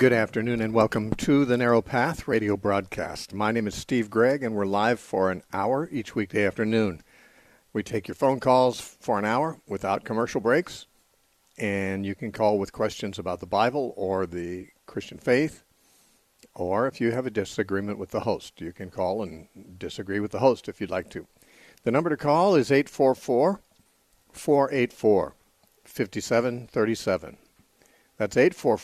Good afternoon and welcome to the Narrow Path radio broadcast. My name is Steve Gregg and we're live for an hour each weekday afternoon. We take your phone calls for an hour without commercial breaks, and you can call with questions about the Bible or the Christian faith, or if you have a disagreement with the host, you can call and disagree with the host if you'd like to. The number to call is 844-484-5737. That's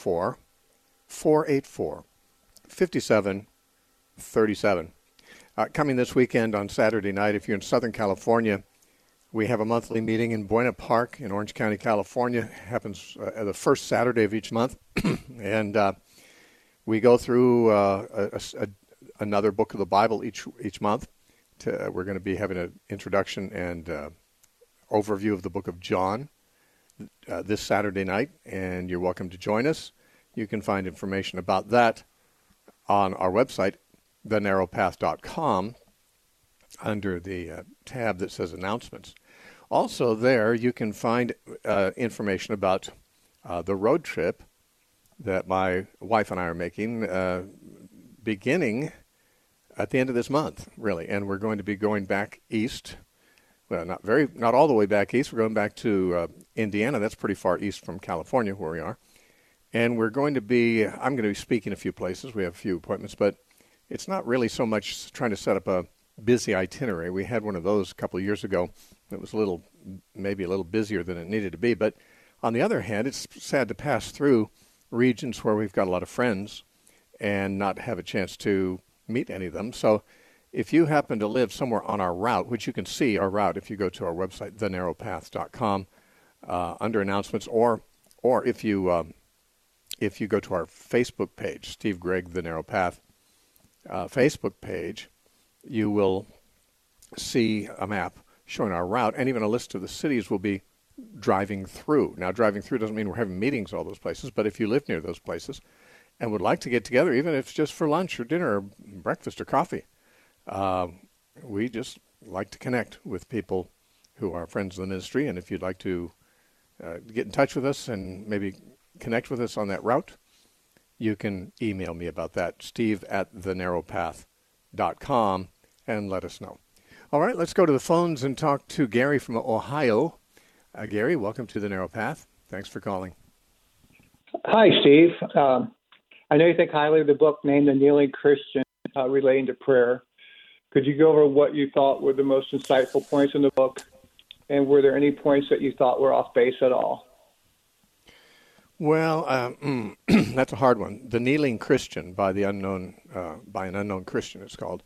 844-484-5737. Coming this weekend on Saturday night, if you're in Southern California, we have a monthly meeting in Buena Park in Orange County, California. It happens the first Saturday of each month. And we go through another book of the Bible each month. We're going to be having an introduction and overview of the book of John this Saturday night, and you're welcome to join us. You can find information about that on our website, thenarrowpath.com, under the tab that says Announcements. Also there, you can find information about the road trip that my wife and I are making beginning at the end of this month, really. And we're going to be going back east. Well, not all the way back east. We're going back to Indiana. That's pretty far east from California, where we are. And I'm going to be speaking a few places. We have a few appointments, but it's not really so much trying to set up a busy itinerary. We had one of those a couple of years ago. It was maybe a little busier than it needed to be. But on the other hand, it's sad to pass through regions where we've got a lot of friends and not have a chance to meet any of them. So if you happen to live somewhere on our route, which you can see our route if you go to our website, thenarrowpath.com, under announcements, or if you go to our Facebook page, Steve Gregg, The Narrow Path Facebook page, you will see a map showing our route, and even a list of the cities we'll be driving through. Now, driving through doesn't mean we're having meetings all those places, but if you live near those places and would like to get together, even if it's just for lunch or dinner or breakfast or coffee, we just like to connect with people who are friends of the ministry. And if you'd like to get in touch with us and maybe connect with us on that route, you can email me about that, steve@thenarrowpath.com, and let us know. All right, let's go to the phones and talk to Gary from Ohio. Gary, welcome to The Narrow Path. Thanks for calling. Hi, Steve. I know you think highly of the book named The Kneeling Christian, relating to prayer. Could you go over what you thought were the most insightful points in the book, and were there any points that you thought were off base at all? Well, that's a hard one. The Kneeling Christian by an unknown Christian, it's called.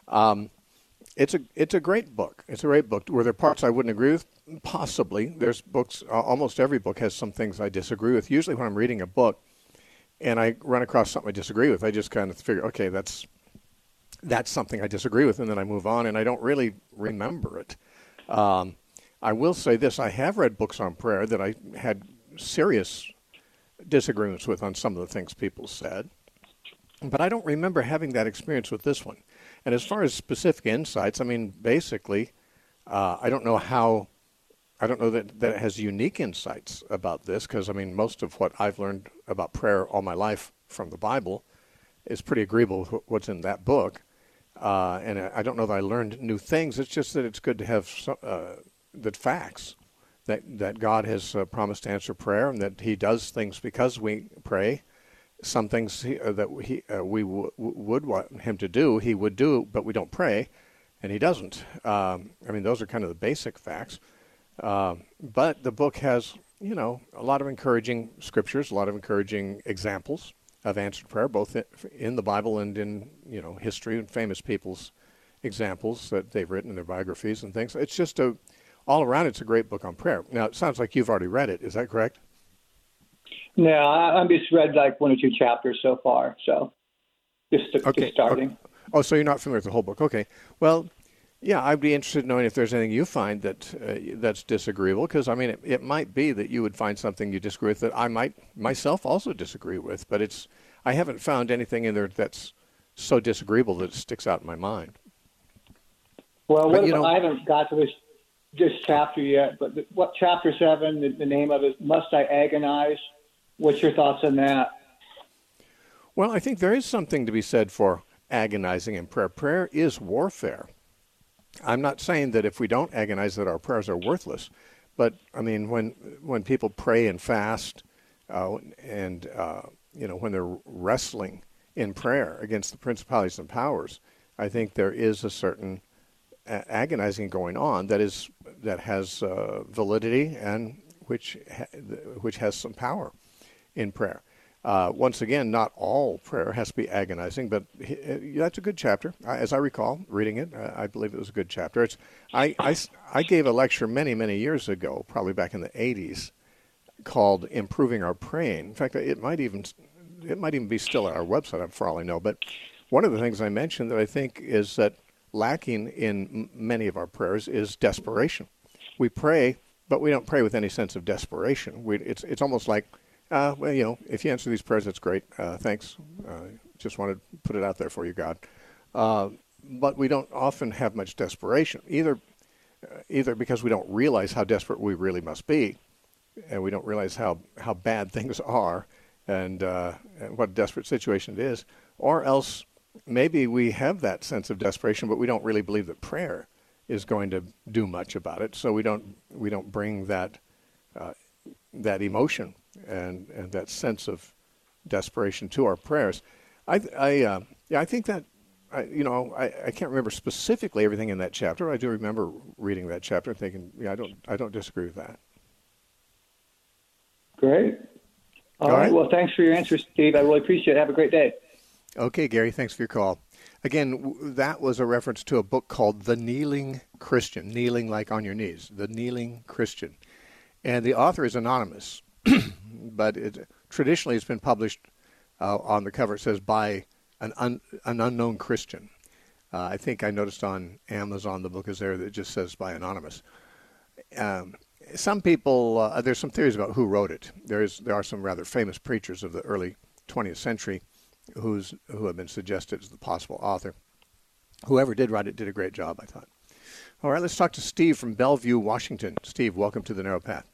It's a great book. It's a great book. Were there parts I wouldn't agree with? Possibly. There's books. Almost every book has some things I disagree with. Usually, when I'm reading a book and I run across something I disagree with, I just kind of figure, okay, that's something I disagree with, and then I move on, and I don't really remember it. I will say this: I have read books on prayer that I had serious disagreements with on some of the things people said, but I don't remember having that experience with this one. And as far as specific insights, I mean, basically, I don't know that it has unique insights about this, because, I mean, most of what I've learned about prayer all my life from the Bible is pretty agreeable with what's in that book. And I don't know that I learned new things. It's just that it's good to have that facts, that God has promised to answer prayer, and that he does things because we pray. Some things that we would want him to do, he would do, but we don't pray, and he doesn't. I mean, those are kind of the basic facts. But the book has, a lot of encouraging scriptures, a lot of encouraging examples of answered prayer, both in the Bible and in, history and famous people's examples that they've written in their biographies and things. It's just all around, it's a great book on prayer. Now, it sounds like you've already read it. Is that correct? No, I've just read like one or two chapters so far, so just starting. Okay. Oh, so you're not familiar with the whole book. Okay. Well, yeah, I'd be interested in knowing if there's anything you find that's disagreeable, because, I mean, it might be that you would find something you disagree with that I might myself also disagree with, but I haven't found anything in there that's so disagreeable that it sticks out in my mind. Well, I haven't got to this chapter yet, but what chapter 7, the name of it, Must I Agonize? What's your thoughts on that? Well, I think there is something to be said for agonizing in prayer. Prayer is warfare. I'm not saying that if we don't agonize that our prayers are worthless, but I mean when people pray and fast, and when they're wrestling in prayer against the principalities and powers, I think there is a certain agonizing going on that has validity and which has some power in prayer. Once again, not all prayer has to be agonizing, but that's a good chapter. As I recall reading it, I believe it was a good chapter. I gave a lecture many, many years ago, probably back in the 80s, called Improving Our Praying. In fact, it might even be still at our website, for all I know. But one of the things I mentioned that I think is that lacking in many of our prayers is desperation. We pray, but we don't pray with any sense of desperation. It's almost like, if you answer these prayers, that's great. Thanks. Just wanted to put it out there for you, God. But we don't often have much desperation, either because we don't realize how desperate we really must be, and we don't realize how bad things are and what a desperate situation it is, or else maybe we have that sense of desperation, but we don't really believe that prayer is going to do much about it. So we don't bring that emotion and that sense of desperation to our prayers. I think that I can't remember specifically everything in that chapter. I do remember reading that chapter and thinking, I don't disagree with that. Great. All right. Well, thanks for your answer, Steve. I really appreciate it. Have a great day. Okay, Gary, thanks for your call. Again, that was a reference to a book called The Kneeling Christian, kneeling like on your knees, The Kneeling Christian. And the author is anonymous, but traditionally it's been published on the cover. It says by an unknown Christian. I think I noticed on Amazon the book is there that just says by anonymous. Some people, there's some theories about who wrote it. There are some rather famous preachers of the early 20th century who have been suggested as the possible author. Whoever did write it did a great job, I thought. All right, let's talk to Steve from Bellevue, Washington. Steve, welcome to The Narrow Path.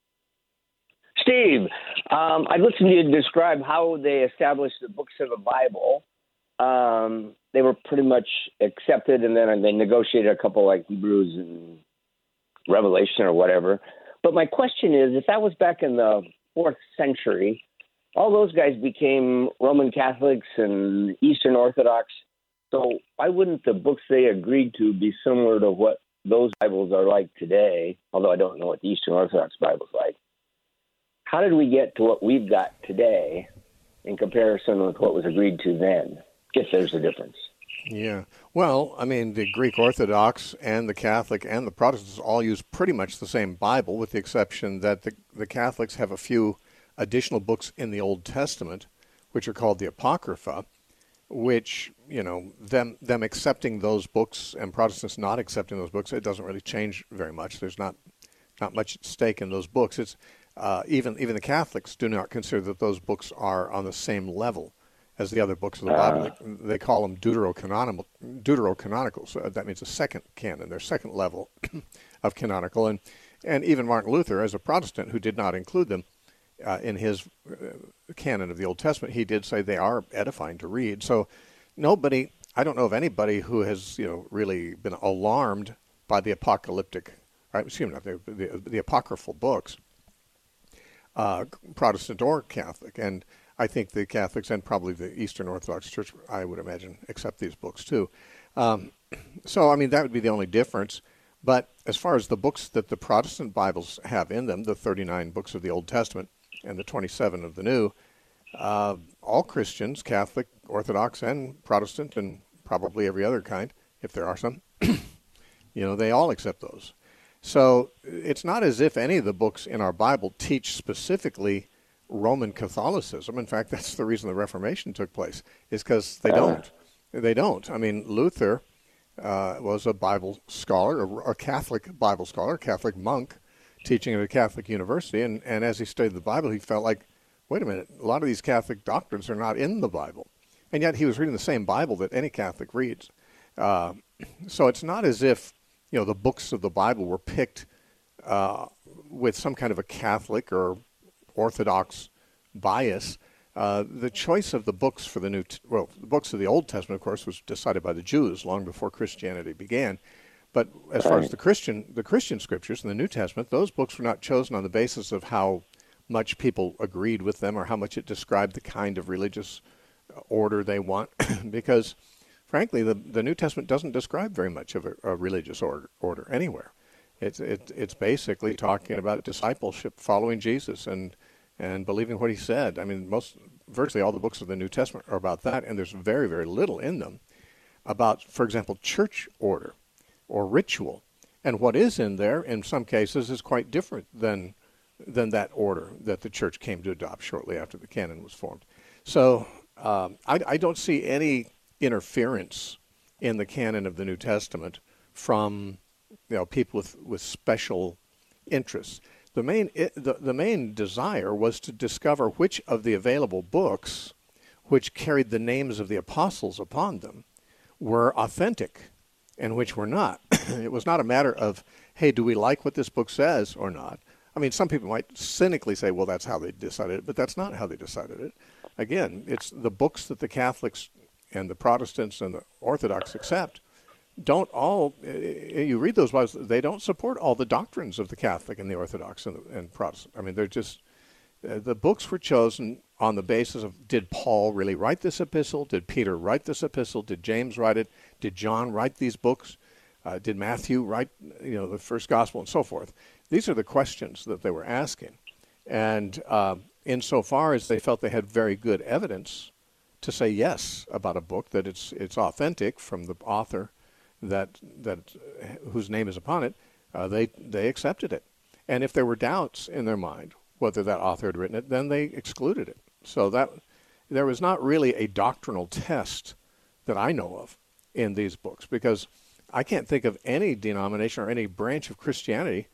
Steve, I listened to you describe how they established the books of the Bible. They were pretty much accepted, and then they negotiated a couple like Hebrews and Revelation or whatever. But my question is, if that was back in the 4th century, all those guys became Roman Catholics and Eastern Orthodox. So why wouldn't the books they agreed to be similar to what those Bibles are like today? Although I don't know what the Eastern Orthodox Bible's like. How did we get to what we've got today in comparison with what was agreed to then, if there's a difference? Yeah. Well, I mean, the Greek Orthodox and the Catholic and the Protestants all use pretty much the same Bible, with the exception that the Catholics have a few additional books in the Old Testament, which are called the Apocrypha, which, them accepting those books and Protestants not accepting those books, it doesn't really change very much. There's not much at stake in those books. It's even the Catholics do not consider that those books are on the same level as the other books of the Bible. They call them deuterocanonical. So that means a second canon, their second level of canonical. And even Martin Luther, as a Protestant who did not include them in his canon of the Old Testament, he did say they are edifying to read. So I don't know of anybody who has really been alarmed by the apocalyptic, the apocryphal books, Protestant or Catholic. And I think the Catholics and probably the Eastern Orthodox Church, I would imagine, accept these books too. So, I mean, that would be the only difference. But as far as the books that the Protestant Bibles have in them, the 39 books of the Old Testament and the 27 of the New, all Christians, Catholic, Orthodox, and Protestant, and probably every other kind, if there are some, they all accept those. So it's not as if any of the books in our Bible teach specifically Roman Catholicism. In fact, that's the reason the Reformation took place, is because they don't. They don't. I mean, Luther was a Bible scholar, a Catholic Bible scholar, a Catholic monk teaching at a Catholic university. And as he studied the Bible, he felt like, wait a minute, a lot of these Catholic doctrines are not in the Bible. And yet he was reading the same Bible that any Catholic reads. So it's not as if, the books of the Bible were picked with some kind of a Catholic or Orthodox bias. The choice of the books for the the books of the Old Testament, of course, was decided by the Jews long before Christianity began. But as far as the Christian scriptures in the New Testament, those books were not chosen on the basis of how much people agreed with them or how much it described the kind of religious order they want, because, frankly, the New Testament doesn't describe very much of a religious order anywhere. It's basically talking about discipleship, following Jesus, and believing what he said. I mean, virtually all the books of the New Testament are about that, and there's very, very little in them about, for example, church order or ritual. And what is in there, in some cases, is quite different than that order that the church came to adopt shortly after the canon was formed. So I don't see any interference in the canon of the New Testament from people with special interests. The main desire was to discover which of the available books, which carried the names of the apostles upon them, were authentic and which were not. It was not a matter of, hey, do we like what this book says or not? I mean, some people might cynically say, well, that's how they decided it, but that's not how they decided it. Again, it's the books that the Catholics and the Protestants and the Orthodox accept don't all, you read those Bibles, they don't support all the doctrines of the Catholic and the Orthodox and Protestant. I mean, they're just, the books were chosen on the basis of, did Paul really write this epistle? Did Peter write this epistle? Did James write it? Did John write these books? Did Matthew write, the first gospel and so forth? These are the questions that they were asking. And insofar as they felt they had very good evidence to say yes about a book, that it's authentic from the author, that whose name is upon it, they accepted it. And if there were doubts in their mind whether that author had written it, then they excluded it. So that there was not really a doctrinal test that I know of in these books, because I can't think of any denomination or any branch of Christianity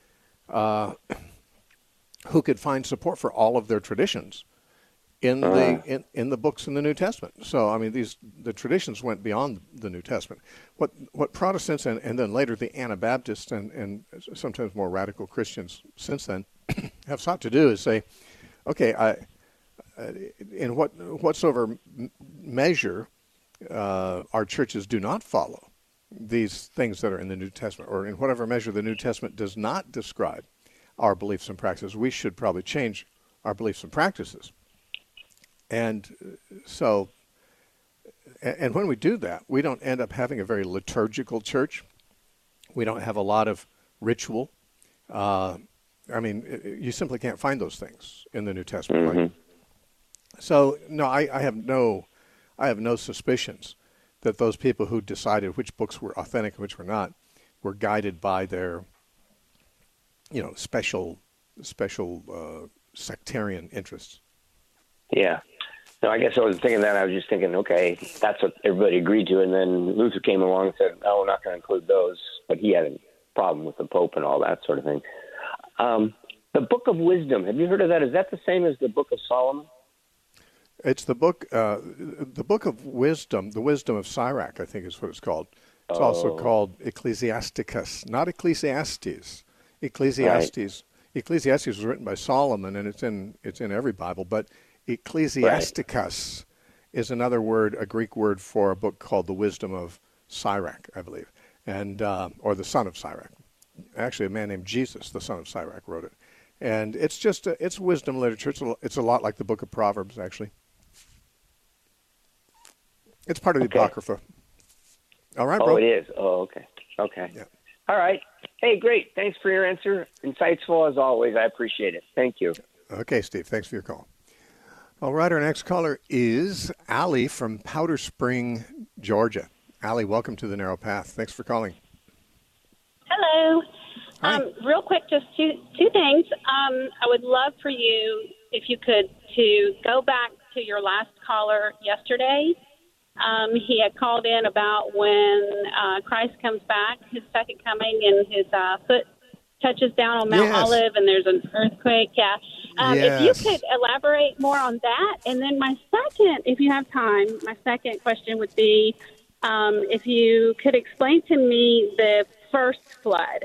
who could find support for all of their traditions in the books in the New Testament. So I mean, the traditions went beyond the New Testament. What Protestants and then later the Anabaptists and sometimes more radical Christians since then have sought to do is say, okay, in whatsoever measure our churches do not follow these things that are in the New Testament, or in whatever measure the New Testament does not describe our beliefs and practices, we should probably change our beliefs and practices. And so, and when we do that, we don't end up having a very liturgical church. We don't have a lot of ritual. I mean, you simply can't find those things in the New Testament. Mm-hmm. Right? So, no, I have no suspicions that those people who decided which books were authentic and which were not were guided by their, special sectarian interests. Yeah. No, I guess I was thinking that. I was just thinking, okay, that's what everybody agreed to. And then Luther came along and said, oh, we're not going to include those. But he had a problem with the Pope and all that sort of thing. The Book of Wisdom, have you heard of that? Is that the same as the Book of Solomon? It's the book of Wisdom, the Wisdom of Sirach, I think is what it's called. It's also called Ecclesiasticus, not Ecclesiastes. Ecclesiastes. Right. Ecclesiastes was written by Solomon, and it's in every Bible. But Ecclesiasticus is another word, a Greek word for a book called the Wisdom of Sirach, I believe, and or the Son of Sirach. Actually, a man named Jesus, the son of Sirach, wrote it. And it's just it's wisdom literature. It's a lot like the Book of Proverbs, actually. It's part of the Apocrypha. All right, bro. Oh, it is. Oh, okay. Okay. Yeah. All right. Hey, great. Thanks for your answer. Insightful as always. I appreciate it. Thank you. Okay, Steve. Thanks for your call. All right, our next caller is Allie from Powder Spring, Georgia. Allie, welcome to the Narrow Path. Thanks for calling. Hello. Hi. Real quick, just two things. I would love for you, if you could, to go back to your last caller yesterday. He had called in about when Christ comes back, his second coming, and his foot touches down on Mount Olive, and there's an earthquake. Yeah. If you could elaborate more on that. And then my second, if you have time, my second question would be if you could explain to me the first flood.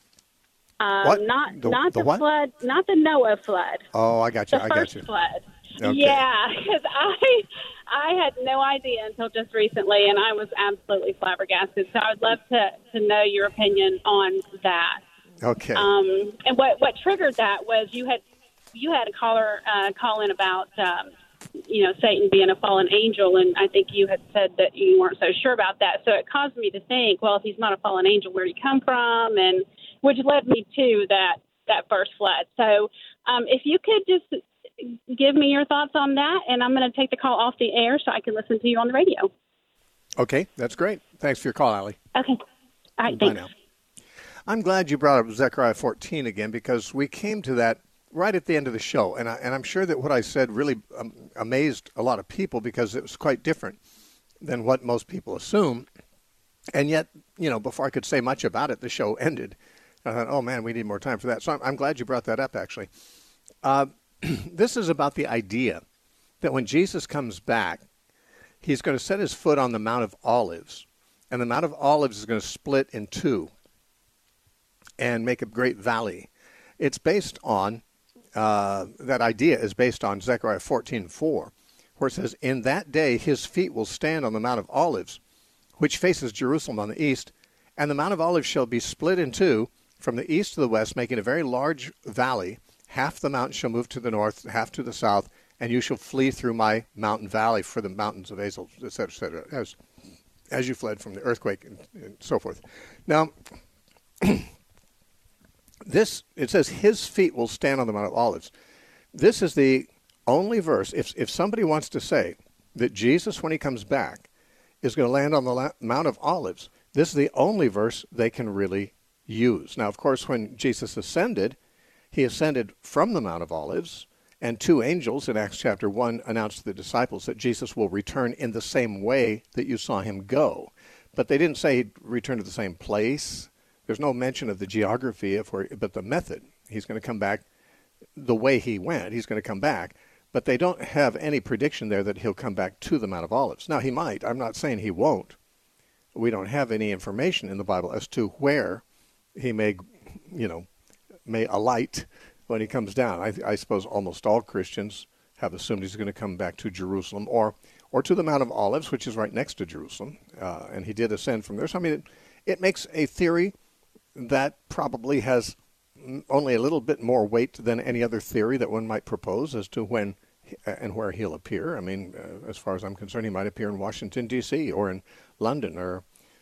What? Not the what? flood, not the Noah flood. Oh, I got you. The first flood. Okay. Yeah, because I had no idea until just recently, and I was absolutely flabbergasted. So I'd love to know your opinion on that. Okay. And what triggered that was you had a caller call in about Satan being a fallen angel, and I think you had said that you weren't so sure about that. So it caused me to think, well, if he's not a fallen angel, where did he come from? And which led me to that first flood. So if you could just give me your thoughts on that, and I'm going to take the call off the air so I can listen to you on the radio. Okay, that's great. Thanks for your call, Allie. Okay. All right, Bye thanks. now. I'm glad you brought up Zechariah 14 again, because we came to that right at the end of the show, and I'm sure that what I said really amazed a lot of people, because it was quite different than what most people assume. And yet, before I could say much about it, the show ended. I thought, oh man, we need more time for that. So I'm glad you brought that up, actually. This is about the idea that when Jesus comes back, he's going to set his foot on the Mount of Olives, and the Mount of Olives is going to split in two and make a great valley. It's based on, that idea is based on Zechariah 14:4, where it says, in that day his feet will stand on the Mount of Olives, which faces Jerusalem on the east, and the Mount of Olives shall be split in two from the east to the west, making a very large valley. Half the mountain shall move to the north, half to the south, and you shall flee through my mountain valley for the mountains of Azel, etc., as you fled from the earthquake and so forth. Now, it says his feet will stand on the Mount of Olives. This is the only verse, if somebody wants to say that Jesus, when he comes back, is going to land on the Mount of Olives, this is the only verse they can really use. Now, of course, when Jesus ascended, he ascended from the Mount of Olives, and two angels in Acts chapter 1 announced to the disciples that Jesus will return in the same way that you saw him go. But they didn't say he'd return to the same place. There's no mention of the geography but the method. He's going to come back the way he went. He's going to come back. But they don't have any prediction there that he'll come back to the Mount of Olives. Now, he might. I'm not saying he won't. We don't have any information in the Bible as to where he may alight when he comes down. I suppose almost all Christians have assumed he's going to come back to Jerusalem or to the Mount of Olives, which is right next to Jerusalem. And he did ascend from there. So, I mean, it makes a theory that probably has only a little bit more weight than any other theory that one might propose as to when and where he'll appear. I mean, as far as I'm concerned, he might appear in Washington, D.C. or in London or,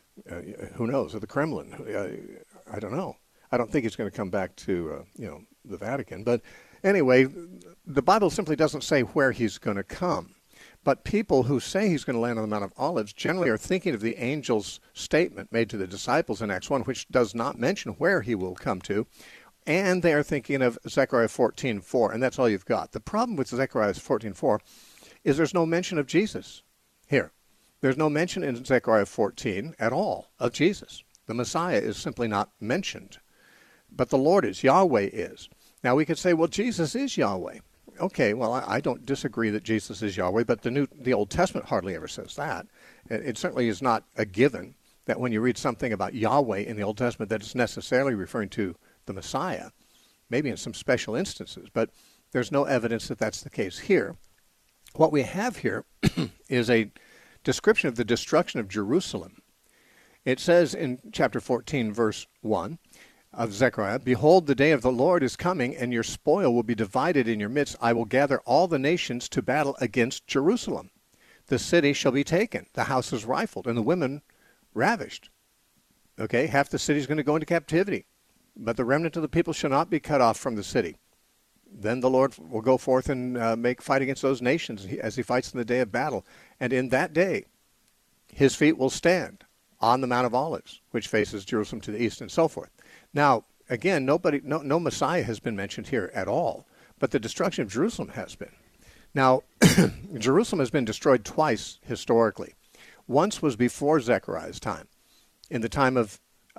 who knows, at the Kremlin. I don't know. I don't think he's going to come back to, the Vatican. But anyway, the Bible simply doesn't say where he's going to come. But people who say he's going to land on the Mount of Olives generally are thinking of the angel's statement made to the disciples in Acts 1, which does not mention where he will come to. And they are thinking of Zechariah 14:4, and that's all you've got. The problem with Zechariah 14:4 is there's no mention of Jesus here. There's no mention in Zechariah 14 at all of Jesus. The Messiah is simply not mentioned. But the Lord is, Yahweh is. Now we could say, well, Jesus is Yahweh. Okay, well, I don't disagree that Jesus is Yahweh, but the Old Testament hardly ever says that. It certainly is not a given that when you read something about Yahweh in the Old Testament that it's necessarily referring to the Messiah, maybe in some special instances, but there's no evidence that that's the case here. What we have here is a description of the destruction of Jerusalem. It says in chapter 14, verse 1 of Zechariah, behold, the day of the Lord is coming, and your spoil will be divided in your midst. I will gather all the nations to battle against Jerusalem. The city shall be taken, the houses rifled, and the women ravished. Okay, half the city is going to go into captivity, but the remnant of the people shall not be cut off from the city. Then the Lord will go forth and make fight against those nations as he fights in the day of battle. And in that day, his feet will stand on the Mount of Olives, which faces Jerusalem to the east, and so forth. Now, again, no Messiah has been mentioned here at all, but the destruction of Jerusalem has been. Now, Jerusalem has been destroyed twice historically. Once was before Zechariah's time, in the time of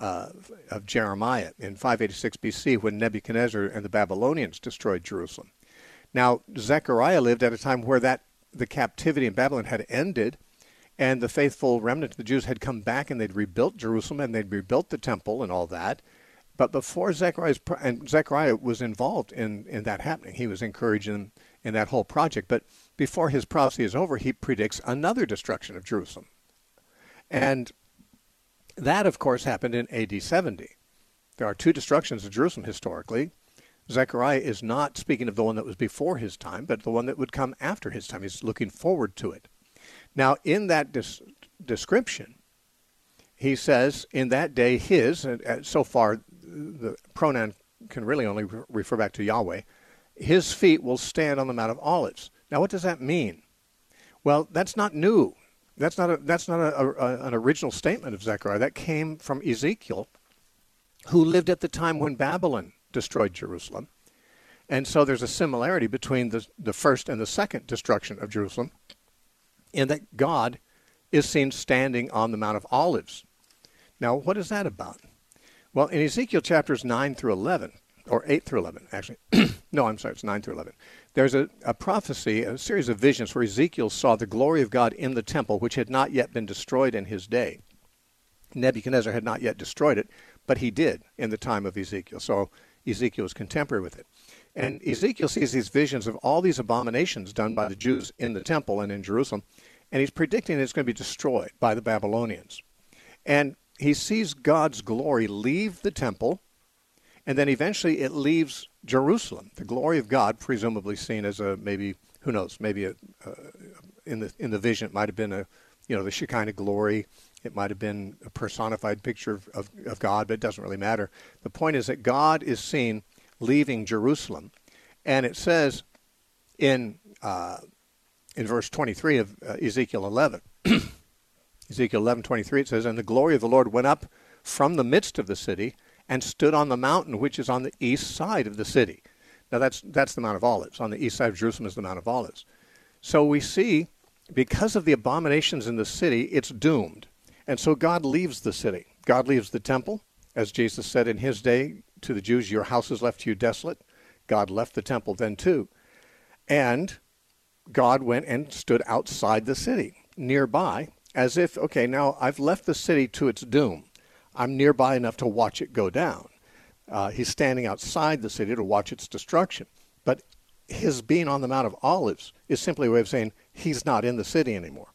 Jeremiah in 586 BC, when Nebuchadnezzar and the Babylonians destroyed Jerusalem. Now, Zechariah lived at a time where the captivity in Babylon had ended, and the faithful remnant of the Jews had come back, and they'd rebuilt Jerusalem, and they'd rebuilt the temple and all that. But before Zechariah was involved in that happening. He was encouraging in that whole project. But before his prophecy is over, he predicts another destruction of Jerusalem. And that, of course, happened in AD 70. There are two destructions of Jerusalem historically. Zechariah is not speaking of the one that was before his time, but the one that would come after his time. He's looking forward to it. Now, in that description, he says, in that day his, and so far the pronoun can really only refer back to Yahweh, his feet will stand on the Mount of Olives. Now, what does that mean? Well, that's not new. That's not an original statement of Zechariah. That came from Ezekiel, who lived at the time when Babylon destroyed Jerusalem. And so there's a similarity between the first and the second destruction of Jerusalem, in that God is seen standing on the Mount of Olives. Now, what is that about? Well, in Ezekiel chapters 9 through 11, or 8 through 11, actually. No, I'm sorry, it's 9 through 11. There's a prophecy, a series of visions where Ezekiel saw the glory of God in the temple, which had not yet been destroyed in his day. Nebuchadnezzar had not yet destroyed it, but he did in the time of Ezekiel. So Ezekiel was contemporary with it. And Ezekiel sees these visions of all these abominations done by the Jews in the temple and in Jerusalem, and he's predicting it's going to be destroyed by the Babylonians. And he sees God's glory leave the temple, and then eventually it leaves Jerusalem. The glory of God, presumably seen as a maybe, who knows, maybe in the vision it might have been the Shekinah glory. It might have been a personified picture of God, but it doesn't really matter. The point is that God is seen leaving Jerusalem, and it says in verse 23 of Ezekiel 11, Ezekiel 11:23, it says, "And the glory of the Lord went up from the midst of the city and stood on the mountain which is on the east side of the city." Now that's the Mount of Olives. On the east side of Jerusalem is the Mount of Olives. So we see, because of the abominations in the city, it's doomed. And so God leaves the city. God leaves the temple. As Jesus said in his day to the Jews, "Your house is left to you desolate." God left the temple then too. And God went and stood outside the city, nearby, as if, okay, now I've left the city to its doom. I'm nearby enough to watch it go down. He's standing outside the city to watch its destruction. But his being on the Mount of Olives is simply a way of saying he's not in the city anymore.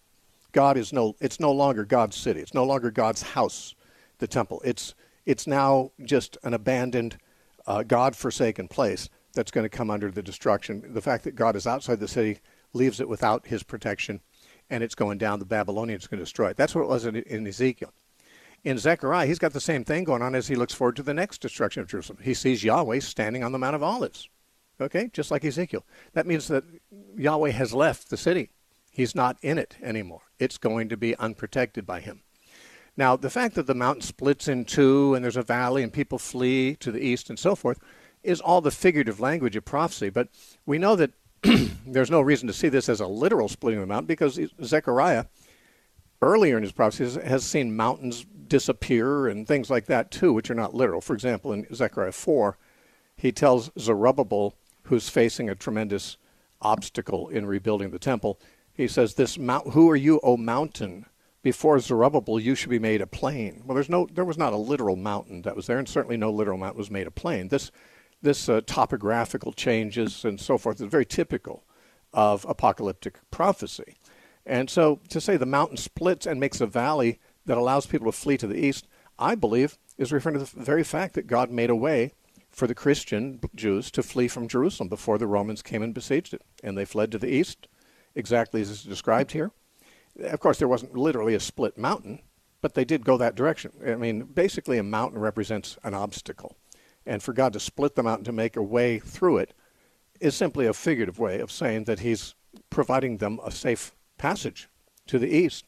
It's no longer God's city. It's no longer God's house, the temple. It's now just an abandoned, God-forsaken place that's going to come under the destruction. The fact that God is outside the city leaves it without his protection, and it's going down. The Babylonians are going to destroy it. That's what it was in Ezekiel. In Zechariah, he's got the same thing going on as he looks forward to the next destruction of Jerusalem. He sees Yahweh standing on the Mount of Olives, okay, just like Ezekiel. That means that Yahweh has left the city. He's not in it anymore. It's going to be unprotected by him. Now, the fact that the mountain splits in two and there's a valley and people flee to the east and so forth is all the figurative language of prophecy. But we know that there's no reason to see this as a literal splitting of the mountain, because Zechariah, earlier in his prophecies, has seen mountains disappear and things like that too, which are not literal. For example, in Zechariah 4, he tells Zerubbabel, who's facing a tremendous obstacle in rebuilding the temple, he says, "Who are you, O mountain? Before Zerubbabel, you should be made a plain." Well, there was not a literal mountain that was there, and certainly no literal mountain was made a plain. This topographical changes and so forth is very typical of apocalyptic prophecy. And so to say the mountain splits and makes a valley that allows people to flee to the east, I believe, is referring to the very fact that God made a way for the Christian Jews to flee from Jerusalem before the Romans came and besieged it. And they fled to the east, exactly as it's described here. Of course, there wasn't literally a split mountain, but they did go that direction. I mean, basically a mountain represents an obstacle. And for God to split the mountain to make a way through it is simply a figurative way of saying that he's providing them a safe passage to the east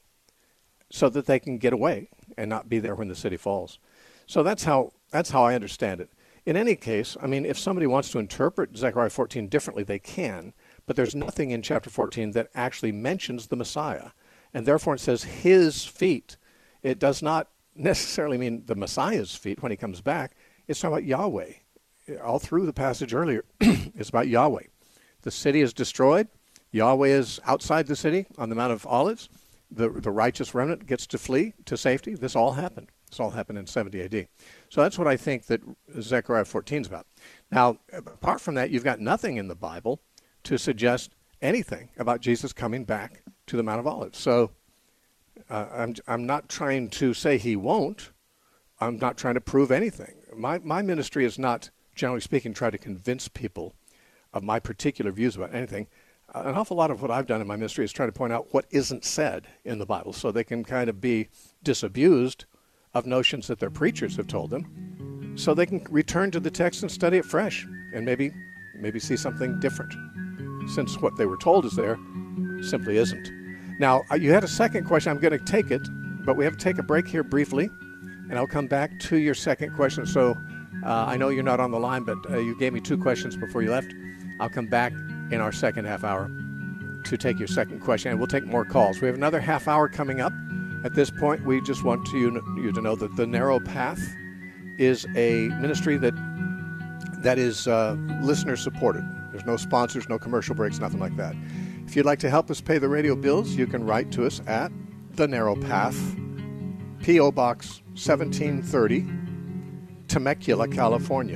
so that they can get away and not be there when the city falls. So that's how I understand it. In any case, I mean, if somebody wants to interpret Zechariah 14 differently, they can, but there's nothing in chapter 14 that actually mentions the Messiah. And therefore it says his feet. It does not necessarily mean the Messiah's feet when he comes back. It's talking about Yahweh. All through the passage earlier, it's about Yahweh. The city is destroyed. Yahweh is outside the city on the Mount of Olives. The righteous remnant gets to flee to safety. This all happened. This all happened in 70 AD. So that's what I think that Zechariah 14 is about. Now, apart from that, you've got nothing in the Bible to suggest anything about Jesus coming back to the Mount of Olives. So I'm not trying to say he won't. I'm not trying to prove anything. My ministry is not, generally speaking, try to convince people of my particular views about anything. An awful lot of what I've done in my ministry is try to point out what isn't said in the Bible so they can kind of be disabused of notions that their preachers have told them, so they can return to the text and study it fresh and maybe see something different, since what they were told is there simply isn't. Now, you had a second question. I'm going to take it, but we have to take a break here briefly, and I'll come back to your second question. So I know you're not on the line, but you gave me two questions before you left. I'll come back in our second half hour to take your second question, and we'll take more calls. We have another half hour coming up. At this point, we just want you to know that The Narrow Path is a ministry that is listener-supported. There's no sponsors, no commercial breaks, nothing like that. If you'd like to help us pay the radio bills, you can write to us at The Narrow Path, P.O. Box 1730, Temecula, California,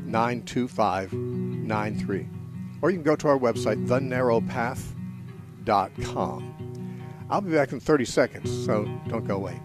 92593. Or you can go to our website, thenarrowpath.com. I'll be back in 30 seconds, so don't go away.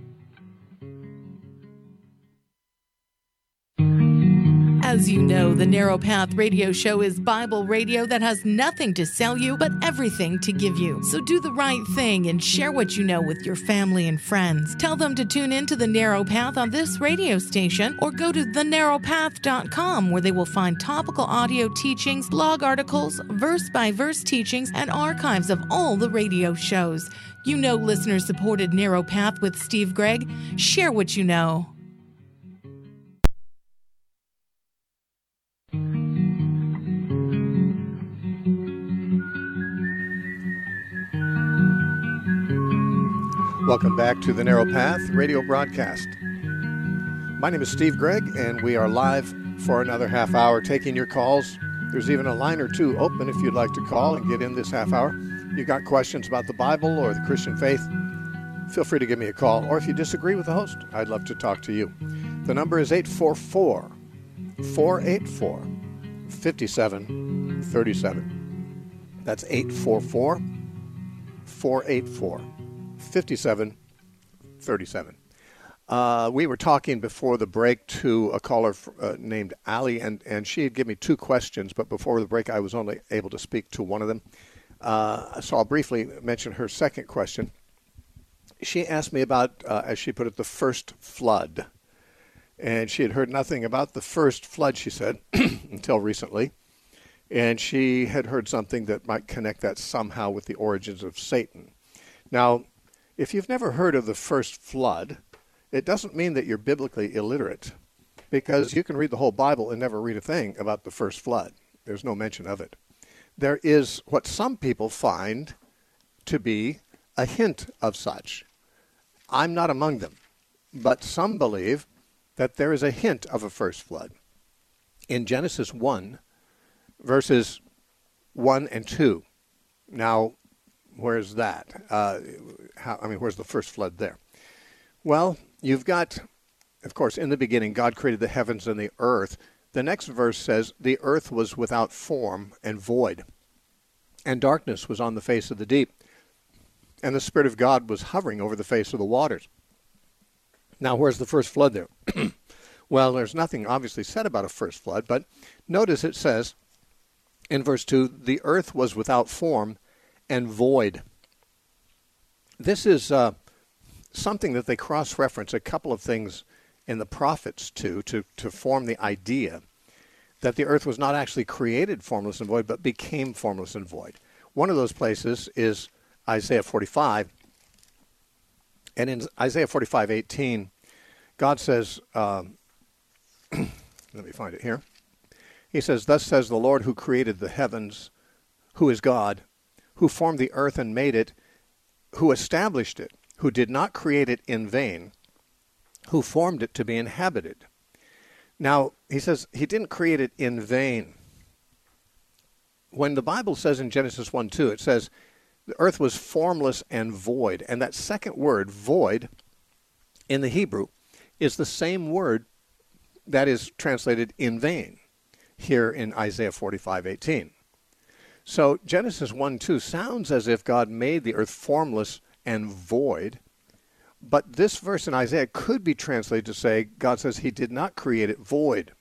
As you know, the Narrow Path radio show is Bible radio that has nothing to sell you, but everything to give you. So do the right thing and share what you know with your family and friends. Tell them to tune in to the Narrow Path on this radio station, or go to thenarrowpath.com, where they will find topical audio teachings, blog articles, verse-by-verse teachings, and archives of all the radio shows. You know listener-supported Narrow Path with Steve Gregg. Share what you know. Welcome back to the Narrow Path radio broadcast. My name is Steve Gregg, and we are live for another half hour taking your calls. There's even a line or two open if you'd like to call and get in this half hour. You got questions about the Bible or the Christian faith, feel free to give me a call. Or if you disagree with the host, I'd love to talk to you. The number is 844-484-5737. That's 844-484-5737. We were talking before the break to a caller named Ali, and she had given me two questions, but before the break I was only able to speak to one of them. So I'll briefly mention her second question. She asked me about, as she put it, the first flood. And she had heard nothing about the first flood, she said, until recently. And she had heard something that might connect that somehow with the origins of Satan. Now, if you've never heard of the first flood, it doesn't mean that you're biblically illiterate, because you can read the whole Bible and never read a thing about the first flood. There's no mention of it. There is what some people find to be a hint of such. I'm not among them, but some believe that there is a hint of a first flood. In Genesis 1, verses 1 and 2. Now, where's that? Where's the first flood there? Well, you've got, of course, in the beginning, God created the heavens and the earth. The next verse says, the earth was without form and void, and darkness was on the face of the deep, and the Spirit of God was hovering over the face of the waters. Now, where's the first flood there? Well, there's nothing obviously said about a first flood, but notice it says in verse 2, the earth was without form and void. This is something that they cross-reference a couple of things in the prophets to form the idea that the earth was not actually created formless and void, but became formless and void. One of those places is Isaiah 45. And in Isaiah 45:18, God says, let me find it here. He says, thus says the Lord who created the heavens, who is God, who formed the earth and made it, who established it, who did not create it in vain, who formed it to be inhabited. Now, he says he didn't create it in vain. When the Bible says in Genesis 1:2, it says the earth was formless and void. And that second word, void, in the Hebrew, is the same word that is translated in vain here in Isaiah 45:18. So Genesis 1:2 sounds as if God made the earth formless and void, but this verse in Isaiah could be translated to say God says he did not create it void.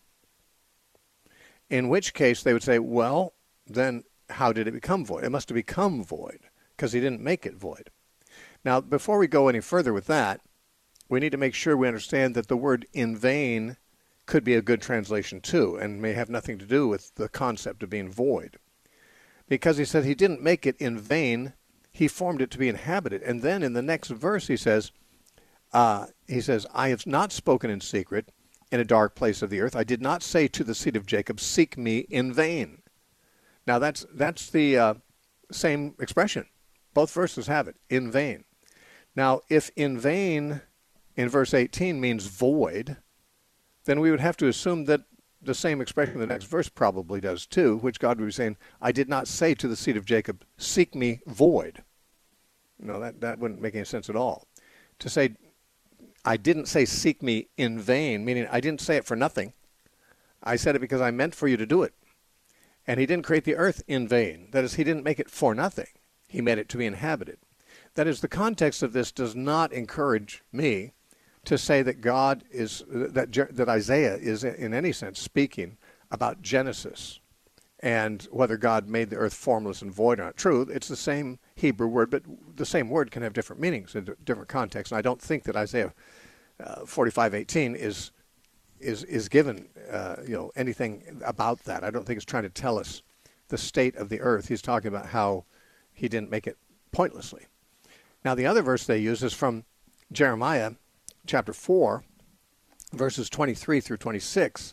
In which case they would say, well, then how did it become void? It must have become void because he didn't make it void. Now, before we go any further with that, we need to make sure we understand that the word in vain could be a good translation too, and may have nothing to do with the concept of being void. Because he said he didn't make it in vain, he formed it to be inhabited. And then in the next verse he says, I have not spoken in secret in a dark place of the earth. I did not say to the seed of Jacob, seek me in vain. Now that's the same expression. Both verses have it, in vain. Now, if in vain in verse 18 means void, then we would have to assume that the same expression in the next verse probably does too, which God would be saying, I did not say to the seed of Jacob, seek me void. No, that wouldn't make any sense at all. To say, I didn't say seek me in vain, meaning I didn't say it for nothing. I said it because I meant for you to do it. And he didn't create the earth in vain. That is, he didn't make it for nothing. He made it to be inhabited. That is, the context of this does not encourage me to say that God is, that Isaiah is in any sense speaking about Genesis and whether God made the earth formless and void or not. True, it's the same Hebrew word, but the same word can have different meanings in different contexts. And I don't think that Isaiah 45:18 is given anything about that. I don't think it's trying to tell us the state of the earth. He's talking about how he didn't make it pointlessly. Now, the other verse they use is from Jeremiah chapter 4, verses 23 through 26.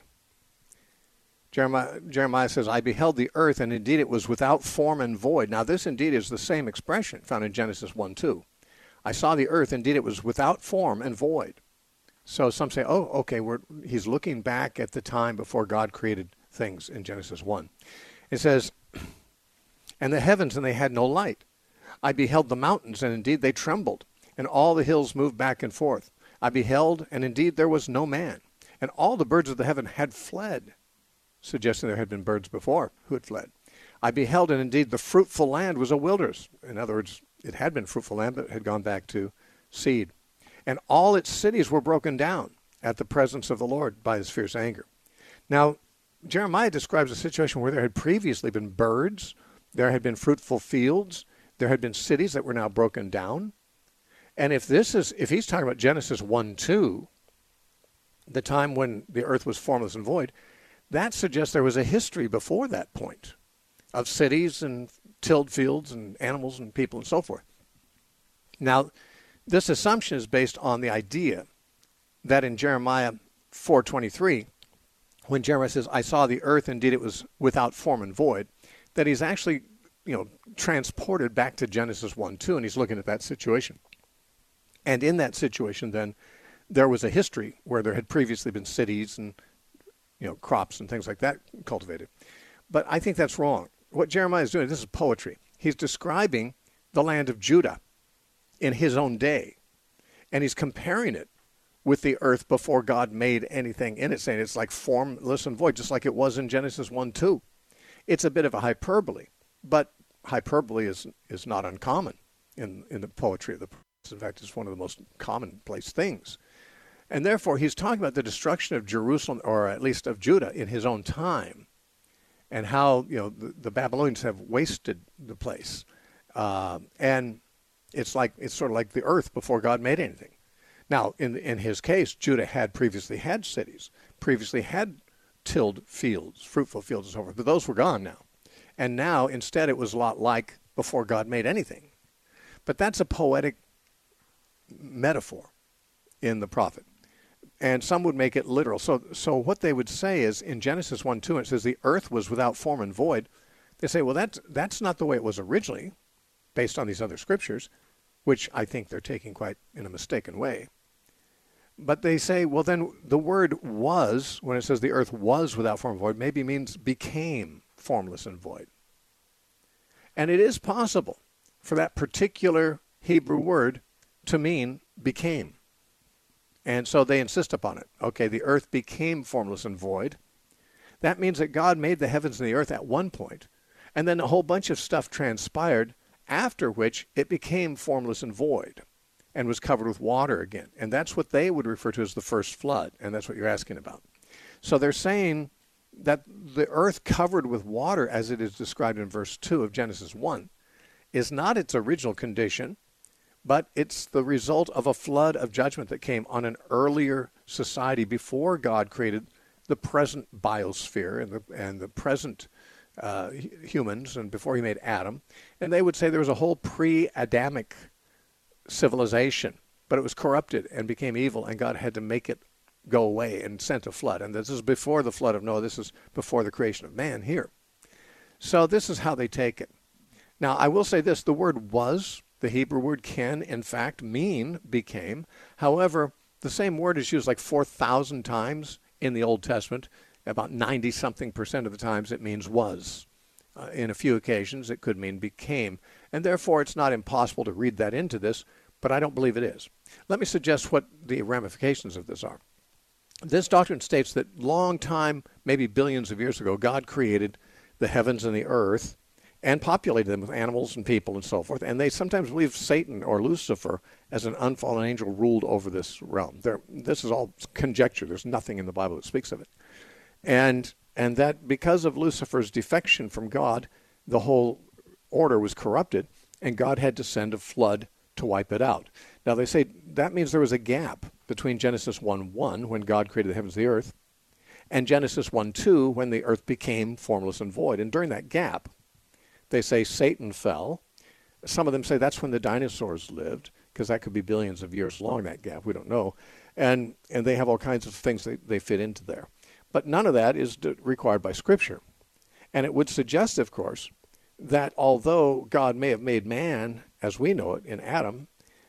Jeremiah says, I beheld the earth, and indeed it was without form and void. Now, this indeed is the same expression found in Genesis 1:2. I saw the earth, indeed it was without form and void. So some say, oh, okay, he's looking back at the time before God created things in Genesis 1. It says, and the heavens, and they had no light. I beheld the mountains, and indeed they trembled, and all the hills moved back and forth. I beheld, and indeed there was no man, and all the birds of the heaven had fled, suggesting there had been birds before who had fled. I beheld, and indeed the fruitful land was a wilderness. In other words, it had been fruitful land, but it had gone back to seed. And all its cities were broken down at the presence of the Lord by his fierce anger. Now, Jeremiah describes a situation where there had previously been birds, there had been fruitful fields, there had been cities that were now broken down. And if he's talking about Genesis 1:2, the time when the earth was formless and void, that suggests there was a history before that point of cities and tilled fields and animals and people and so forth. Now, this assumption is based on the idea that in Jeremiah 4:23, when Jeremiah says, I saw the earth, indeed it was without form and void, that he's actually, transported back to Genesis 1:2, and he's looking at that situation. And in that situation, then, there was a history where there had previously been cities and, crops and things like that cultivated. But I think that's wrong. What Jeremiah is doing, this is poetry. He's describing the land of Judah in his own day. And he's comparing it with the earth before God made anything in it, saying it's like formless and void, just like it was in Genesis 1:2. It's a bit of a hyperbole, but hyperbole is not uncommon in the poetry of the prophets. In fact, it's one of the most commonplace things. And therefore, he's talking about the destruction of Jerusalem, or at least of Judah, in his own time, and how the Babylonians have wasted the place. And it's sort of like the earth before God made anything. Now, in his case, Judah had previously had cities, previously had tilled fields, fruitful fields and so forth, but those were gone now. And now, instead, it was a lot like before God made anything. But that's a poetic metaphor in the prophet. And some would make it literal. So what they would say is, in Genesis 1:2, it says the earth was without form and void. They say, well, that's not the way it was originally, based on these other scriptures, which I think they're taking quite in a mistaken way. But they say, well, then the word was, when it says the earth was without form and void, maybe means became formless and void. And it is possible for that particular Hebrew word to mean became. And so they insist upon it. Okay, the earth became formless and void. That means that God made the heavens and the earth at one point, and then a whole bunch of stuff transpired, after which it became formless and void and was covered with water again. And that's what they would refer to as the first flood, and that's what you're asking about. So they're saying that the earth covered with water, as it is described in verse 2 of Genesis 1, is not its original condition, but it's the result of a flood of judgment that came on an earlier society before God created the present biosphere and the present humans, and before he made Adam. And they would say there was a whole pre-Adamic civilization, but it was corrupted and became evil, and God had to make it go away and sent a flood. And this is before the flood of Noah. This is before the creation of man here. So this is how they take it. Now, I will say this. The word was, the Hebrew word, can, in fact, mean became. However, the same word is used like 4,000 times in the Old Testament. About 90-something% of the times it means was. In a few occasions, it could mean became. And therefore, it's not impossible to read that into this, but I don't believe it is. Let me suggest what the ramifications of this are. This doctrine states that long time, maybe billions of years ago, God created the heavens and the earth and populated them with animals and people and so forth. And they sometimes believe Satan or Lucifer, as an unfallen angel, ruled over this realm. This is all conjecture. There's nothing in the Bible that speaks of it. And that because of Lucifer's defection from God, the whole order was corrupted, and God had to send a flood to wipe it out. Now, they say that means there was a gap between Genesis 1:1, when God created the heavens and the earth, and Genesis 1:2, when the earth became formless and void. And during that gap, they say Satan fell. Some of them say that's when the dinosaurs lived, because that could be billions of years long, that gap. We don't know. And they have all kinds of things they fit into there. But none of that is required by Scripture. And it would suggest, of course, that although God may have made man as we know it in Adam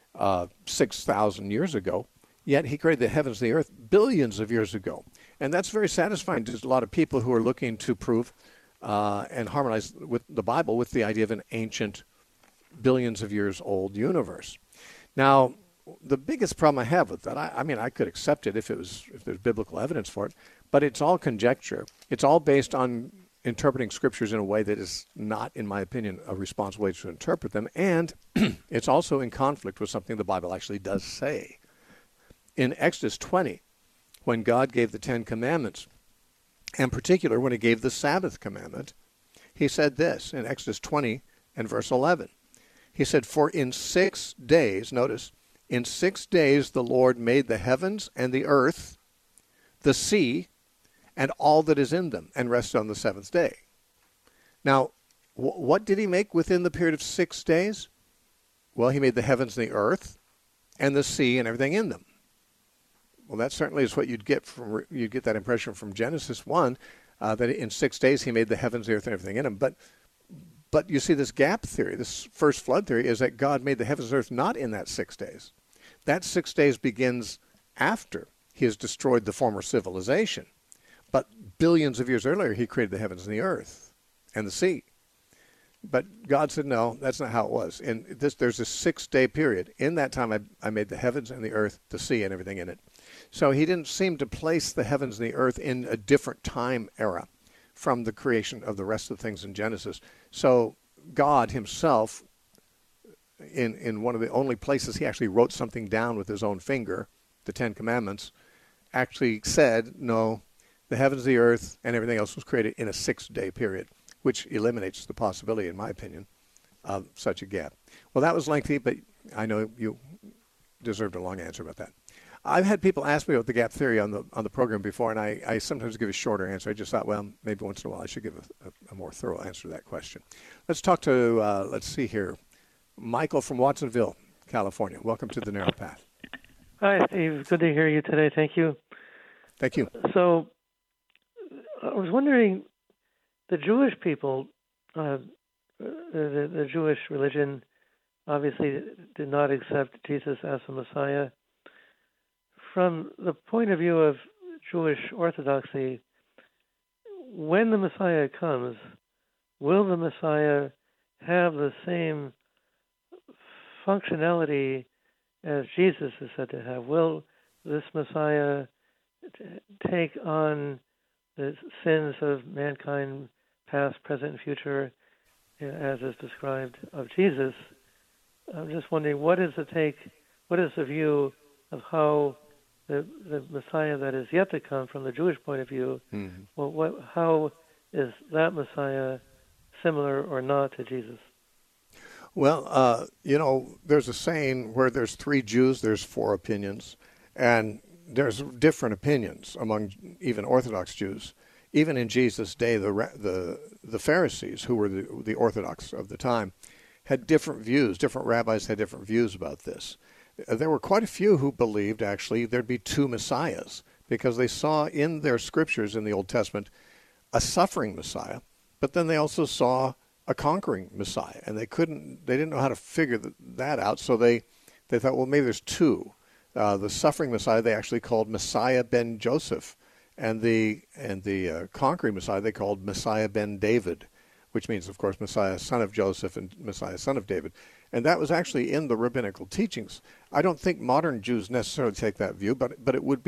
6,000 years ago, yet he created the heavens and the earth billions of years ago. And that's very satisfying to a lot of people who are looking to prove and harmonize with the Bible with the idea of an ancient, billions of years old universe. Now, the biggest problem I have with that, I mean, I could accept it if there's biblical evidence for it, but it's all conjecture. It's all based on interpreting scriptures in a way that is not, in my opinion, a responsible way to interpret them, and it's also in conflict with something the Bible actually does say. In Exodus 20, when God gave the Ten Commandments, in particular when he gave the Sabbath commandment, he said this in Exodus 20 and verse 11. He said, "For in 6 days," notice, "in 6 days the Lord made the heavens and the earth, the sea, and all that is in them, and rested on the seventh day." Now, what did he make within the period of 6 days? Well, he made the heavens and the earth, and the sea, and everything in them. Well, that certainly is what you'd get that impression from Genesis 1, that in 6 days he made the heavens, the earth, and everything in them. But you see, this gap theory, this first flood theory, is that God made the heavens and earth not in that 6 days. That 6 days begins after he has destroyed the former civilization. But billions of years earlier, he created the heavens and the earth and the sea. But God said, no, that's not how it was. There's a 6-day period. In that time, I made the heavens and the earth, the sea, and everything in it. So he didn't seem to place the heavens and the earth in a different time era from the creation of the rest of the things in Genesis. So God himself, in one of the only places he actually wrote something down with his own finger, the Ten Commandments, actually said, no, the heavens, the earth, and everything else was created in a 6-day period, which eliminates the possibility, in my opinion, of such a gap. Well, that was lengthy, but I know you deserved a long answer about that. I've had people ask me about the gap theory on the program before, and I sometimes give a shorter answer. I just thought, well, maybe once in a while I should give a more thorough answer to that question. Let's talk to, let's see here, Michael from Watsonville, California. Welcome to The Narrow Path. Hi, Steve. Good to hear you today. Thank you. Thank you. So I was wondering, the Jewish people, the Jewish religion obviously did not accept Jesus as the Messiah. From the point of view of Jewish orthodoxy, when the Messiah comes, will the Messiah have the same functionality as Jesus is said to have? Will this Messiah take on the sins of mankind, past, present, and future, as is described of Jesus? I'm just wondering, what is the view of how the Messiah that is yet to come from the Jewish point of view, how is that Messiah similar or not to Jesus? Well, there's a saying where there's 3 Jews, there's 4 opinions, and there's different opinions among even Orthodox Jews. Even in Jesus' day, the Pharisees, who were the Orthodox of the time, had different views. Different rabbis had different views about this. There were quite a few who believed, actually, there'd be 2 Messiahs, because they saw in their scriptures in the Old Testament a suffering Messiah, but then they also saw a conquering Messiah, and they didn't know how to figure that out, so they thought, well, maybe there's 2. The suffering Messiah they actually called Messiah ben Joseph, and the conquering Messiah they called Messiah ben David, which means, of course, Messiah son of Joseph and Messiah son of David. And that was actually in the rabbinical teachings. I don't think modern Jews necessarily take that view, but it'd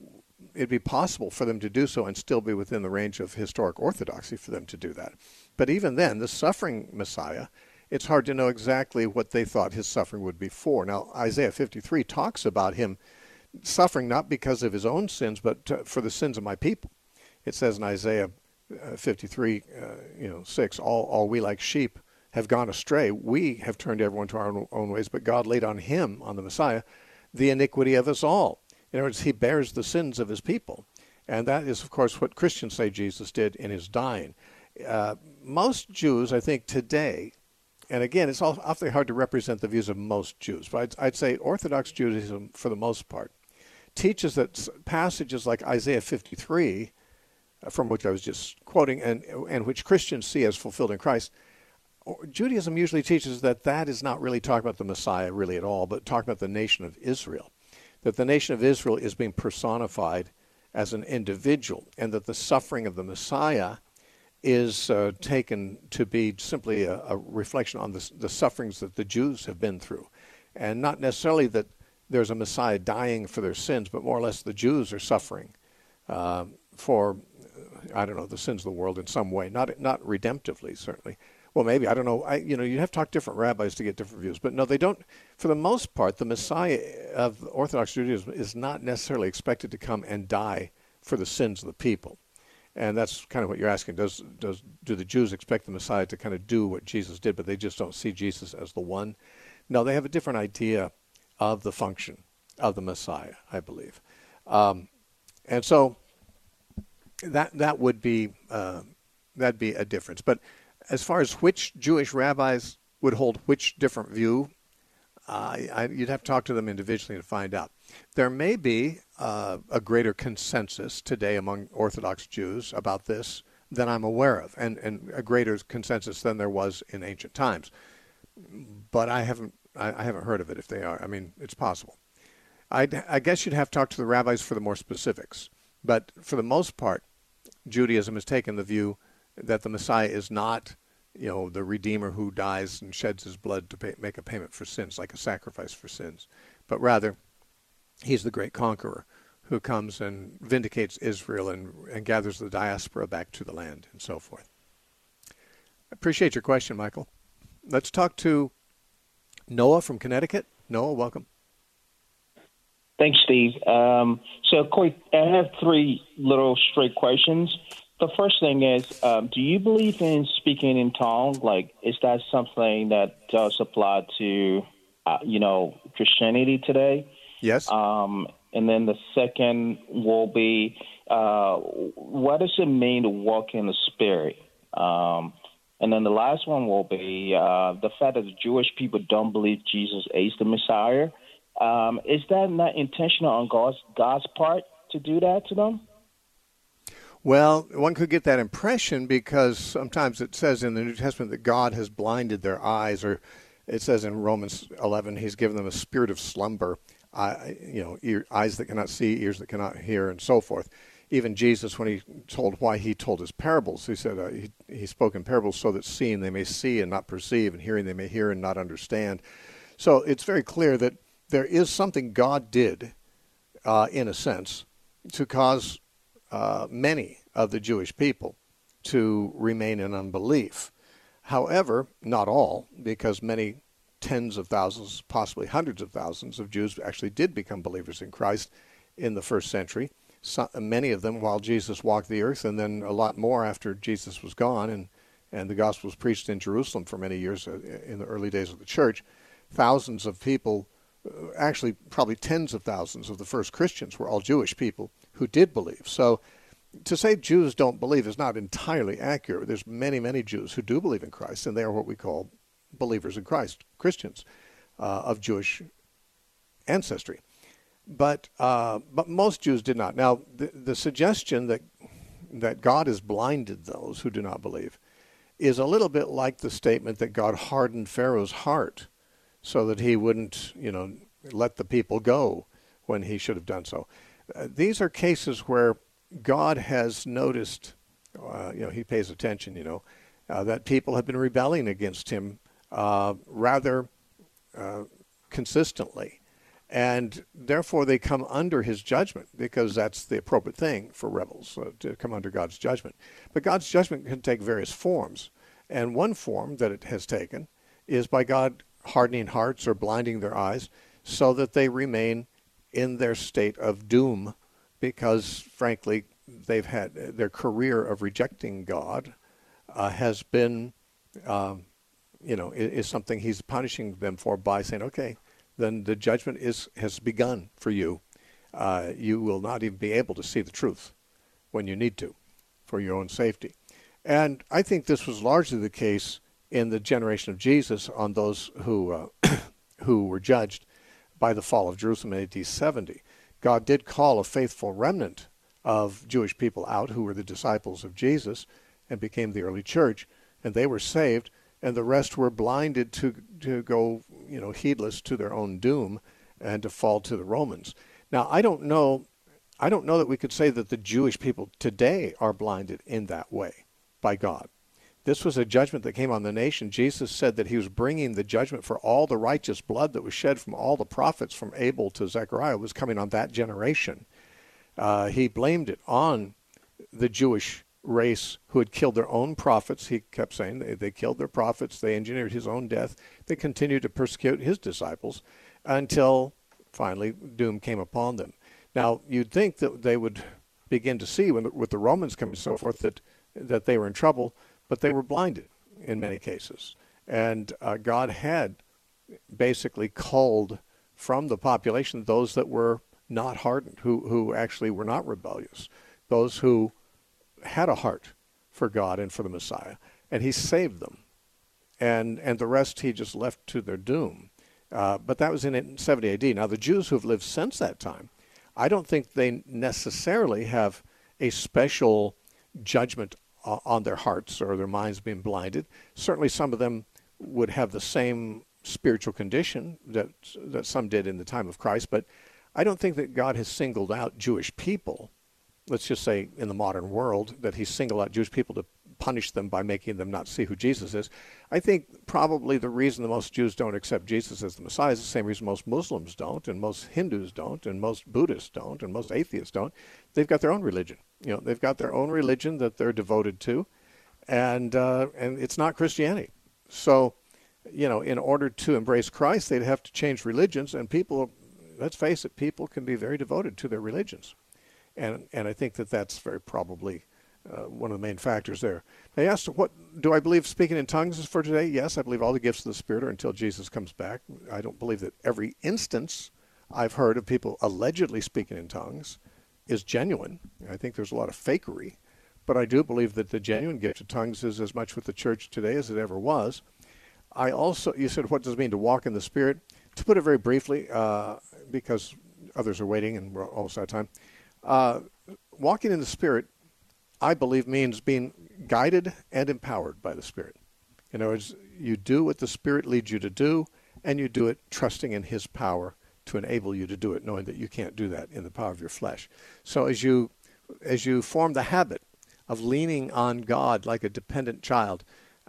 be possible for them to do so and still be within the range of historic orthodoxy for them to do that. But even then, the suffering Messiah, it's hard to know exactly what they thought his suffering would be for. Now, Isaiah 53 talks about him suffering not because of his own sins, but for the sins of my people. It says in Isaiah 53, 6, all we like sheep have gone astray. We have turned everyone to our own ways, but God laid on him, on the Messiah, the iniquity of us all. In other words, he bears the sins of his people. And that is, of course, what Christians say Jesus did in his dying. Most Jews, I think, today, and again, it's awfully hard to represent the views of most Jews, but I'd say Orthodox Judaism, for the most part, teaches that passages like Isaiah 53, from which I was just quoting, and which Christians see as fulfilled in Christ, Judaism usually teaches that is not really talking about the Messiah really at all, but talking about the nation of Israel. That the nation of Israel is being personified as an individual, and that the suffering of the Messiah is taken to be simply a reflection on the sufferings that the Jews have been through. And not necessarily that there's a Messiah dying for their sins, but more or less the Jews are suffering for, the sins of the world in some way, not redemptively, certainly. Well, maybe, I don't know. You have to talk to different rabbis to get different views. But no, they don't. For the most part, the Messiah of Orthodox Judaism is not necessarily expected to come and die for the sins of the people. And that's kind of what you're asking. Do the Jews expect the Messiah to kind of do what Jesus did, but they just don't see Jesus as the one? No, they have a different idea of the function of the Messiah, I believe. And so that would be that'd be a difference. But as far as which Jewish rabbis would hold which different view, you'd have to talk to them individually to find out. There may be a greater consensus today among Orthodox Jews about this than I'm aware of, and a greater consensus than there was in ancient times. But I haven't heard of it. If they are, I mean, it's possible. I guess you'd have to talk to the rabbis for the more specifics. But for the most part, Judaism has taken the view that the Messiah is not, the Redeemer who dies and sheds his blood to make a payment for sins, like a sacrifice for sins, but rather he's the great conqueror who comes and vindicates Israel and gathers the diaspora back to the land and so forth. I appreciate your question, Michael. Let's talk to Noah from Connecticut. Noah, welcome. Thanks, Steve. So, Coy, I have 3 little straight questions. The first thing is, do you believe in speaking in tongues? Like, is that something that does apply to, Christianity today? Yes. And then the second will be, what does it mean to walk in the Spirit? And then the last one will be the fact that the Jewish people don't believe Jesus is the Messiah. Is that not intentional on God's part to do that to them? Well, one could get that impression because sometimes it says in the New Testament that God has blinded their eyes, or it says in Romans 11, he's given them a spirit of slumber, eyes that cannot see, ears that cannot hear, and so forth. Even Jesus, when he told why he told his parables, he said he spoke in parables so that seeing they may see and not perceive, and hearing they may hear and not understand. So it's very clear that there is something God did in a sense, to cause many of the Jewish people to remain in unbelief. However, not all, because many tens of thousands, possibly hundreds of thousands of Jews actually did become believers in Christ in the first century. Many of them while Jesus walked the earth, and then a lot more after Jesus was gone, and the gospel was preached in Jerusalem for many years in the early days of the church. Thousands of people, actually probably tens of thousands of the first Christians were all Jewish people who did believe. So to say Jews don't believe is not entirely accurate. There's many, many Jews who do believe in Christ, and they are what we call believers in Christ, Christians of Jewish ancestry. But most Jews did not. Now, the suggestion that God has blinded those who do not believe is a little bit like the statement that God hardened Pharaoh's heart so that he wouldn't, let the people go when he should have done so. These are cases where God has noticed, he pays attention, that people have been rebelling against him rather consistently. And therefore they come under his judgment, because that's the appropriate thing for rebels, to come under God's judgment. But God's judgment can take various forms. And one form that it has taken is by God hardening hearts or blinding their eyes so that they remain in their state of doom, because, frankly, they've had their career of rejecting God has been, is something he's punishing them for by saying, okay, then the judgment has begun for you. You will not even be able to see the truth when you need to for your own safety. And I think this was largely the case in the generation of Jesus on those who were judged by the fall of Jerusalem in AD 70. God did call a faithful remnant of Jewish people out who were the disciples of Jesus and became the early church, and they were saved, and the rest were blinded to go, heedless to their own doom and to fall to the Romans. Now, I don't know that we could say that the Jewish people today are blinded in that way by God. This was a judgment that came on the nation. Jesus said that he was bringing the judgment for all the righteous blood that was shed from all the prophets from Abel to Zechariah was coming on that generation. He blamed it on the Jewish race who had killed their own prophets. He kept saying they killed their prophets. They engineered his own death. They continued to persecute his disciples until finally doom came upon them. Now, you'd think that they would begin to see with the Romans coming and so forth that they were in trouble, but they were blinded in many cases. And God had basically culled from the population those that were not hardened, who actually were not rebellious, those who had a heart for God and for the Messiah, and he saved them. And the rest he just left to their doom. But that was in 70 AD. Now, the Jews who have lived since that time, I don't think they necessarily have a special judgment on their hearts or their minds being blinded. Certainly some of them would have the same spiritual condition that some did in the time of Christ, but I don't think that God has singled out Jewish people, let's just say in the modern world, that he singled out Jewish people to punish them by making them not see who Jesus is. I think probably the reason that most Jews don't accept Jesus as the Messiah is the same reason most Muslims don't, and most Hindus don't, and most Buddhists don't, and most atheists don't. They've got their own religion. They've got their own religion that they're devoted to, and it's not Christianity. So, in order to embrace Christ, they'd have to change religions, and people, let's face it, people can be very devoted to their religions. And I think that that's very probably one of the main factors there. They asked, what do I believe speaking in tongues is for today? Yes, I believe all the gifts of the Spirit are until Jesus comes back. I don't believe that every instance I've heard of people allegedly speaking in tongues is genuine. I think there's a lot of fakery. But I do believe that the genuine gift of tongues is as much with the church today as it ever was. You said, what does it mean to walk in the Spirit? To put it very briefly, because others are waiting and we're almost out of time, walking in the Spirit, I believe, means being guided and empowered by the Spirit. In other words, you do what the Spirit leads you to do, and you do it trusting in his power to enable you to do it, knowing that you can't do that in the power of your flesh. So as you form the habit of leaning on God like a dependent child,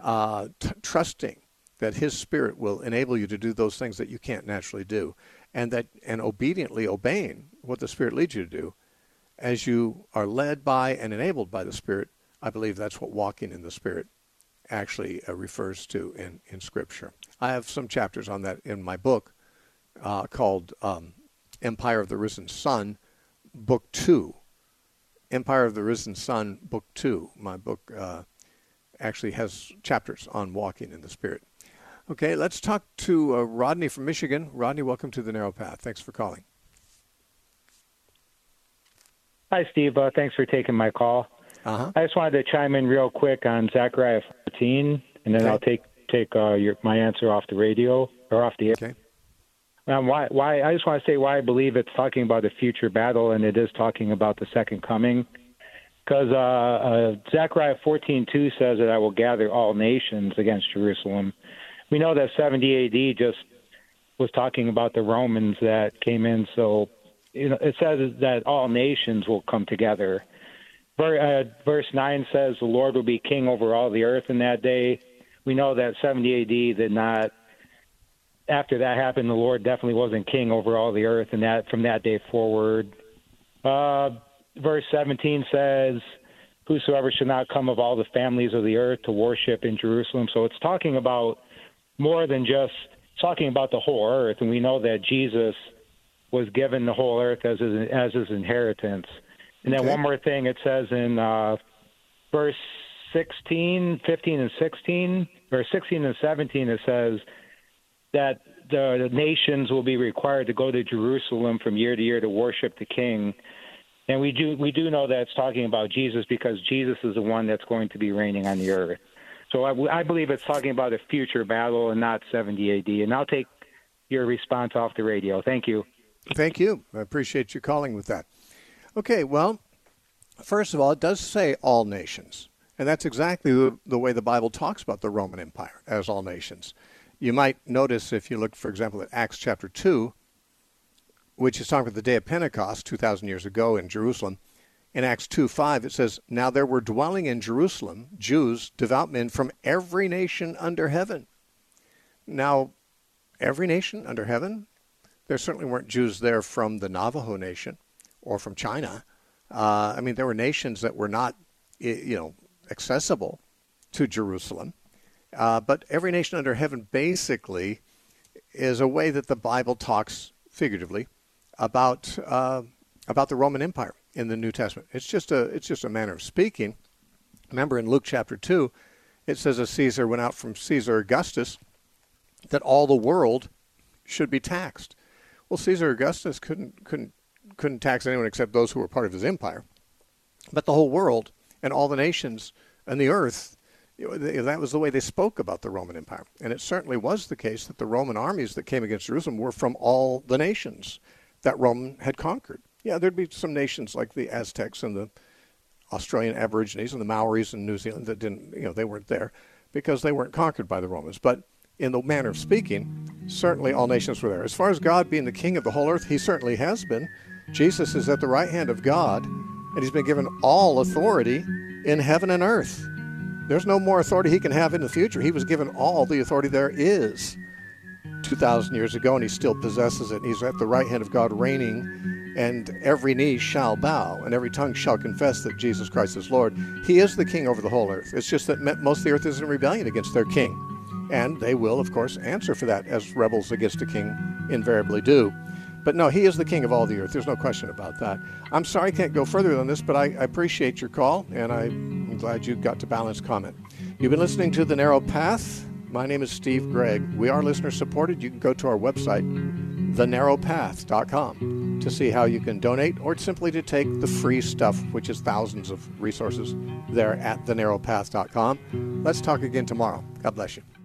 trusting that his Spirit will enable you to do those things that you can't naturally do, and obediently obeying what the Spirit leads you to do, as you are led by and enabled by the Spirit, I believe that's what walking in the Spirit actually refers to in Scripture. I have some chapters on that in my book called Empire of the Risen Sun, Book 2. Empire of the Risen Sun, Book 2. My book actually has chapters on walking in the Spirit. Okay, let's talk to Rodney from Michigan. Rodney, welcome to The Narrow Path. Thanks for calling. Hi, Steve. Thanks for taking my call. Uh-huh. I just wanted to chime in real quick on Zechariah 14, and then I'll take my answer off the radio or off the air. Okay. Why? I just want to say why I believe it's talking about a future battle, and it is talking about the second coming. Because Zechariah 14:2 says that I will gather all nations against Jerusalem. We know that 70 A.D. just was talking about the Romans that came in. So, it says that all nations will come together. Verse 9 says the Lord will be king over all the earth in that day. We know that 70 A.D. did not. After that happened, the Lord definitely wasn't king over all the earth, and that from that day forward. Verse 17 says, whosoever should not come of all the families of the earth to worship in Jerusalem. So it's talking about more than just talking about the whole earth, and we know that Jesus was given the whole earth as his inheritance. And then one more thing, it says in verse 16, 15, and 16, or 16 and 17, it says that the nations will be required to go to Jerusalem from year to year to worship the King. And we do know that it's talking about Jesus because Jesus is the one that's going to be reigning on the earth. So I believe it's talking about a future battle and not 70 A.D. And I'll take your response off the radio. Thank you. Thank you. I appreciate you calling with that. Okay, well, first of all, it does say all nations. And that's exactly the way the Bible talks about the Roman Empire, as all nations. You might notice if you look, for example, at Acts chapter 2, which is talking about the day of Pentecost 2,000 years ago in Jerusalem. In Acts 2:5, it says, now there were dwelling in Jerusalem Jews, devout men from every nation under heaven. Now, every nation under heaven? There certainly weren't Jews there from the Navajo Nation or from China. There were nations that were not, accessible to Jerusalem. But every nation under heaven basically is a way that the Bible talks figuratively about the Roman Empire in the New Testament. It's just a manner of speaking. Remember in Luke chapter 2, it says as Caesar went out from Caesar Augustus that all the world should be taxed. Well, Caesar Augustus couldn't tax anyone except those who were part of his empire. But the whole world and all the nations and the earth, that was the way they spoke about the Roman Empire. And it certainly was the case that the Roman armies that came against Jerusalem were from all the nations that Rome had conquered. Yeah, there'd be some nations like the Aztecs and the Australian Aborigines and the Maoris in New Zealand that didn't, they weren't there because they weren't conquered by the Romans. But in the manner of speaking, certainly all nations were there. As far as God being the king of the whole earth, he certainly has been. Jesus is at the right hand of God, and he's been given all authority in heaven and earth. There's no more authority he can have in the future. He was given all the authority there is 2,000 years ago, and he still possesses it. He's at the right hand of God reigning, and every knee shall bow, and every tongue shall confess that Jesus Christ is Lord. He is the king over the whole earth. It's just that most of the earth is in rebellion against their king. And they will, of course, answer for that, as rebels against a king invariably do. But no, he is the king of all the earth. There's no question about that. I'm sorry I can't go further than this, but I appreciate your call, and I'm glad you got to balanced comment. You've been listening to The Narrow Path. My name is Steve Gregg. We are listener-supported. You can go to our website, thenarrowpath.com, to see how you can donate or simply to take the free stuff, which is thousands of resources there at thenarrowpath.com. Let's talk again tomorrow. God bless you.